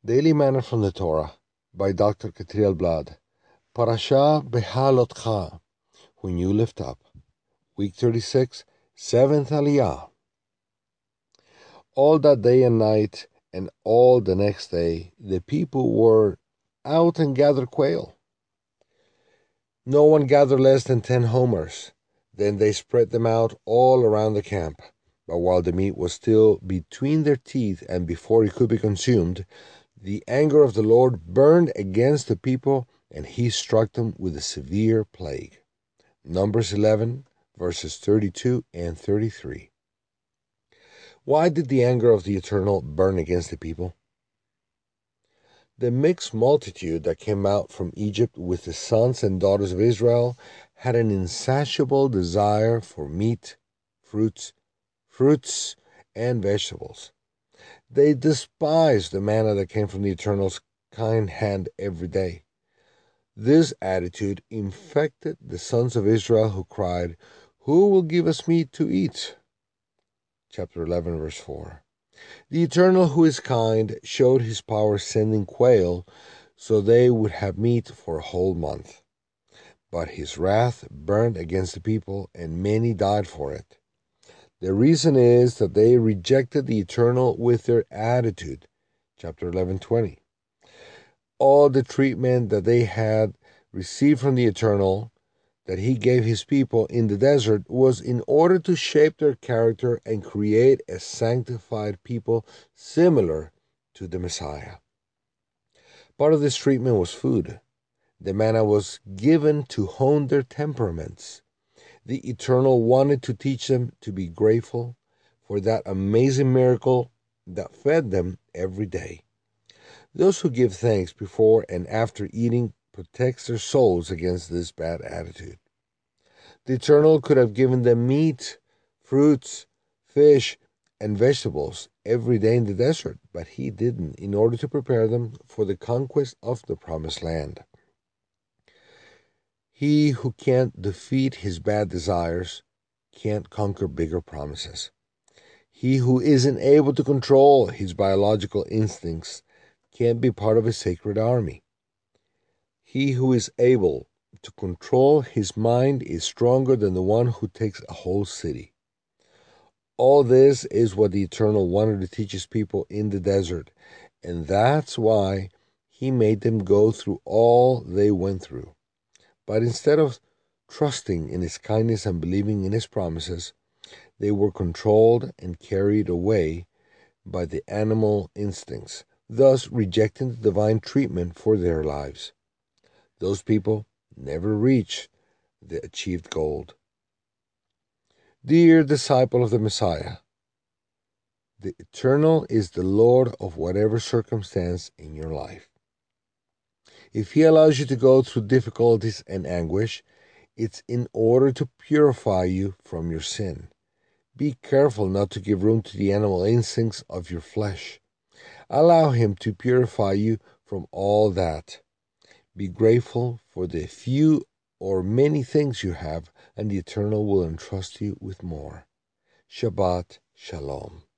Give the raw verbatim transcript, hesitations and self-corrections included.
Daily Manna from the Torah by Doctor Katriel Blad. Parasha Behalotcha, when you lift up. Week thirty-six, seventh Aliyah. All that day and night, and all the next day, the people were out and gathered quail. No one gathered less than ten homers. Then they spread them out all around the camp. But while the meat was still between their teeth and before it could be consumed, the anger of the Lord burned against the people, and he struck them with a severe plague. Numbers eleven, verses thirty-two and thirty-three. Why did the anger of the Eternal burn against the people? The mixed multitude that came out from Egypt with the sons and daughters of Israel had an insatiable desire for meat, fruits, fruits, and vegetables. They despised the manna that came from the Eternal's kind hand every day. This attitude infected the sons of Israel, who cried, "Who will give us meat to eat?" Chapter eleven, verse four. The Eternal, who is kind, showed his power sending quail so they would have meat for a whole month. But his wrath burned against the people, and many died for it. The reason is that they rejected the Eternal with their attitude. Chapter eleven, twenty. All the treatment that they had received from the Eternal, that he gave his people in the desert, was in order to shape their character and create a sanctified people similar to the Messiah. Part of this treatment was food. The manna was given to hone their temperaments. The Eternal wanted to teach them to be grateful for that amazing miracle that fed them every day. Those who give thanks before and after eating protects their souls against this bad attitude. The Eternal could have given them meat, fruits, fish, and vegetables every day in the desert, but he didn't, in order to prepare them for the conquest of the Promised Land. He who can't defeat his bad desires can't conquer bigger promises. He who isn't able to control his biological instincts can't be part of a sacred army. He who is able to control his mind is stronger than the one who takes a whole city. All this is what the Eternal wanted to teach his people in the desert, and that's why he made them go through all they went through. But instead of trusting in his kindness and believing in his promises, they were controlled and carried away by the animal instincts, thus rejecting the divine treatment for their lives. Those people never reach the achieved goal. Dear disciple of the Messiah, the Eternal is the Lord of whatever circumstance in your life. If he allows you to go through difficulties and anguish, it's in order to purify you from your sin. Be careful not to give room to the animal instincts of your flesh. Allow him to purify you from all that. Be grateful for the few or many things you have, and the Eternal will entrust you with more. Shabbat Shalom.